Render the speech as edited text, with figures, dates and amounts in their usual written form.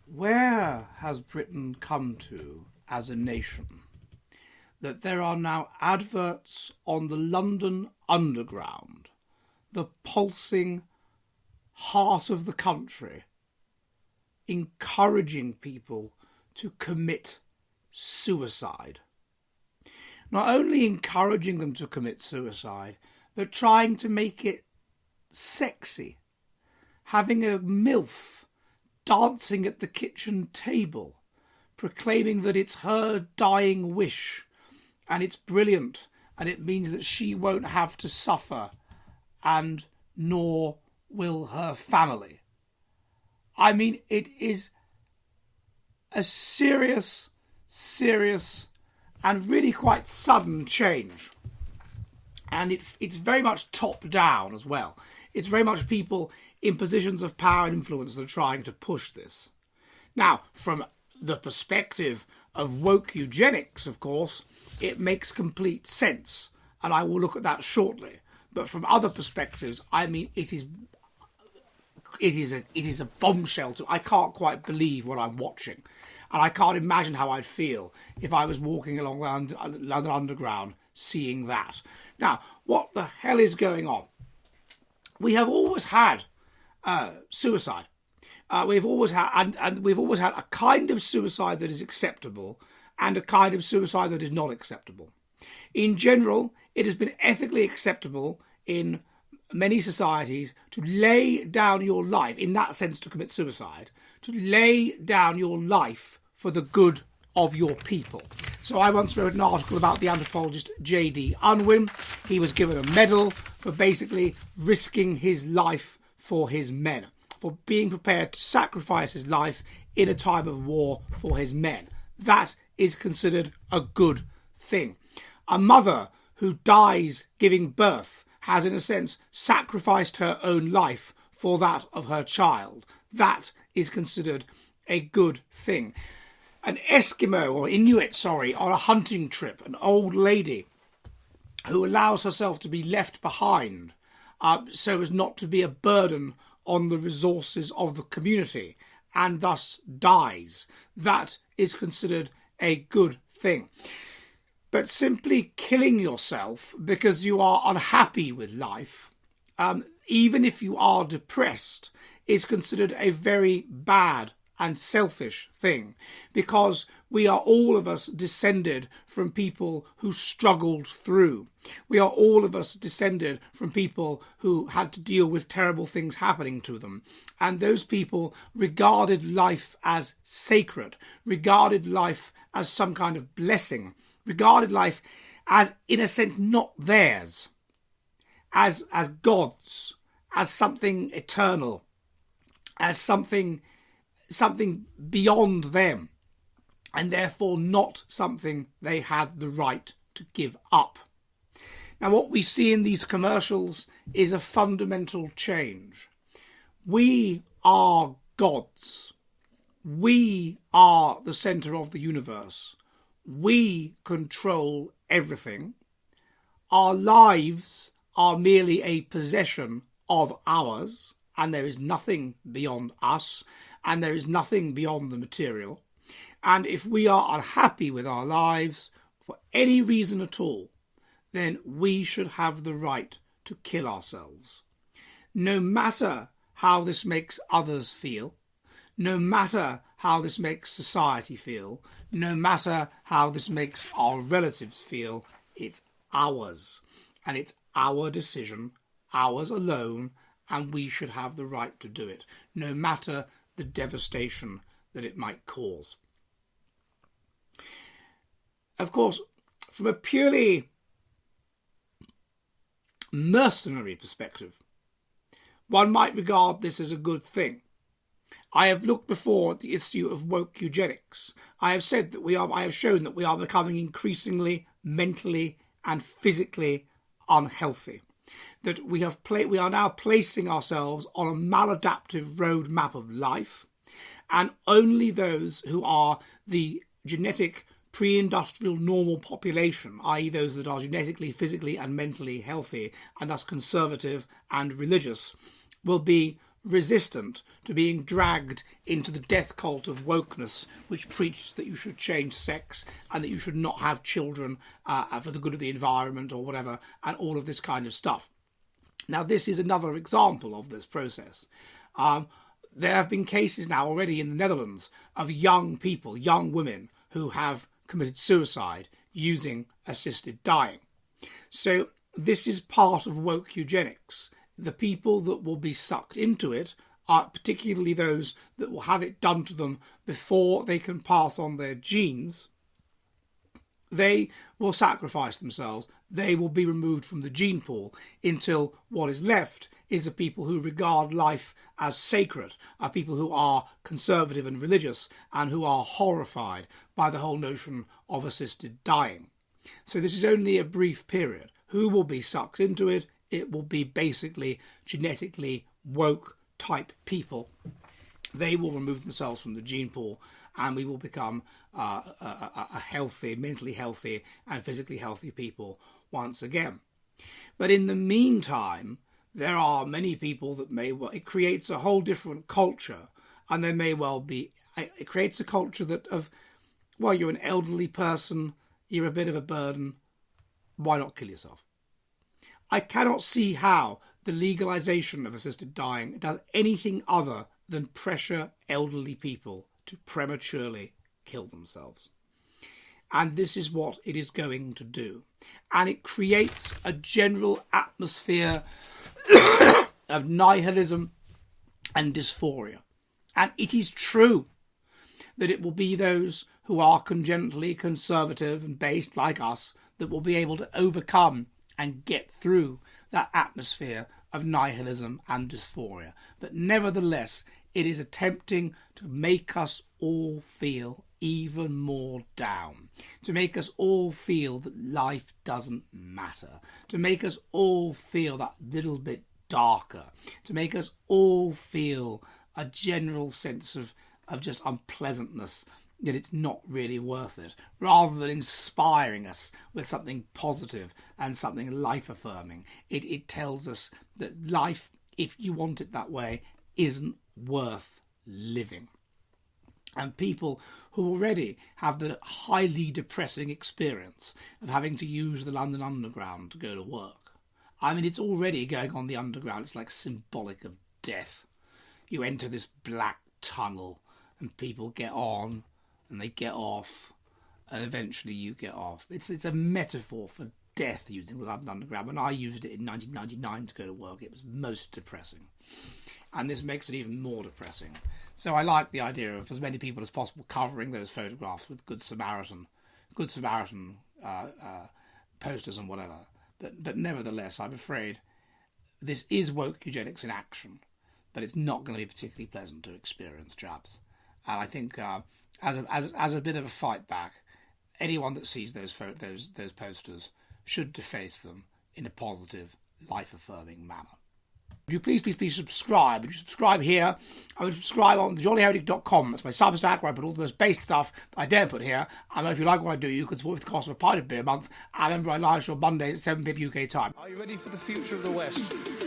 Where has Britain come to as a nation that there are now adverts on the London Underground, the pulsing heart of the country, encouraging people to commit suicide? Not only encouraging them to commit suicide, but trying to make it sexy. Having a MILF dancing at the kitchen table, proclaiming that it's her dying wish and it's brilliant and it means that she won't have to suffer, and nor will her family. I mean, it is a serious and really quite sudden change. And it's very much top down as well. It's very much people in positions of power and influence that are trying to push this. Now, from the perspective of woke eugenics, of course, it makes complete sense. And I will look at that shortly. But from other perspectives, I mean, it is a bombshell. I can't quite believe what I'm watching. And I can't imagine how I'd feel if I was walking along London Underground seeing that. Now, what the hell is going on? We have always had suicide. We've always had, and we've always had a kind of suicide that is acceptable and a kind of suicide that is not acceptable. In general, it has been ethically acceptable in many societies to lay down your life, in that sense to commit suicide, to lay down your life for the good of your people. So I once wrote an article about the anthropologist J.D. Unwin. He was given a medal for basically risking his life for his men, for being prepared to sacrifice his life in a time of war for his men. That is considered a good thing. A mother who dies giving birth has, in a sense, sacrificed her own life for that of her child. That is considered a good thing. An Eskimo, or Inuit, on a hunting trip, an old lady who allows herself to be left behind so as not to be a burden on the resources of the community and thus dies. That is considered a good thing. But simply killing yourself because you are unhappy with life, even if you are depressed, is considered a very bad and selfish thing, because we are all of us descended from people who struggled through. We are all of us descended from people who had to deal with terrible things happening to them. And those people regarded life as sacred, regarded life as some kind of blessing, regarded life as, in a sense, not theirs, as God's, as something eternal, as something beyond them, and therefore not something they had the right to give up. Now, what we see in these commercials is a fundamental change. We are gods. We are the centre of the universe. We control everything. Our lives are merely a possession of ours, and there is nothing beyond us, and there is nothing beyond the material. And if we are unhappy with our lives for any reason at all, then we should have the right to kill ourselves. No matter how this makes others feel, no matter how this makes society feel, no matter how this makes our relatives feel, it's ours. And it's our decision, ours alone, and we should have the right to do it, no matter the devastation that it might cause. Of course, from a purely mercenary perspective, one might regard this as a good thing. I have looked before at the issue of woke eugenics. I have shown that we are becoming increasingly mentally and physically unhealthy. That we are now placing ourselves on a maladaptive roadmap of life, and only those who are the genetic pre-industrial normal population, i.e. those that are genetically, physically and mentally healthy and thus conservative and religious, will be resistant to being dragged into the death cult of wokeness, which preaches that you should change sex and that you should not have children for the good of the environment or whatever, and all of this kind of stuff. Now, this is another example of this process. There have been cases now already in the Netherlands of young people, young women, who have committed suicide using assisted dying. So this is part of woke eugenics. The people that will be sucked into it are particularly those that will have it done to them before they can pass on their genes. They will sacrifice themselves. They will be removed from the gene pool until what is left is the people who regard life as sacred, are people who are conservative and religious and who are horrified by the whole notion of assisted dying. So this is only a brief period. Who will be sucked into it? It will be basically genetically woke type people. They will remove themselves from the gene pool, and we will become a healthy, mentally healthy and physically healthy people once again. But in the meantime, there are many people that it creates a whole different culture, and there may well be, it creates a culture that you're an elderly person, you're a bit of a burden, why not kill yourself? I cannot see how the legalisation of assisted dying does anything other than pressure elderly people to prematurely kill themselves. And this is what it is going to do. And it creates a general atmosphere of nihilism and dysphoria. And it is true that it will be those who are congenitally conservative and based like us that will be able to overcome and get through that atmosphere of nihilism and dysphoria. But nevertheless, it is attempting to make us all feel even more down, to make us all feel that life doesn't matter, to make us all feel that little bit darker, to make us all feel a general sense of just unpleasantness, that it's not really worth it, rather than inspiring us with something positive and something life-affirming. It tells us that life, if you want it that way, isn't worth living. And people who already have the highly depressing experience of having to use the London Underground to go to work. I mean, it's already going on the Underground. It's like symbolic of death. You enter this black tunnel and people get on and they get off and eventually you get off. It's a metaphor for death using the London Underground. When I used it in 1999 to go to work, it was most depressing. And this makes it even more depressing. So I like the idea of as many people as possible covering those photographs with Good Samaritan posters and whatever. But nevertheless, I'm afraid this is woke eugenics in action, but it's not going to be particularly pleasant to experience, chaps. And I think as a bit of a fight back, anyone that sees those posters should deface them in a positive, life-affirming manner. Would you please subscribe? Would you subscribe here? I would subscribe on thejollyheretic.com. That's my Substack, where I put all the most based stuff that I dare put here. And if you like what I do, you can support with the cost of a pint of beer a month. And remember, I live show Mondays at 7 p.m. UK time. Are you ready for the future of the West?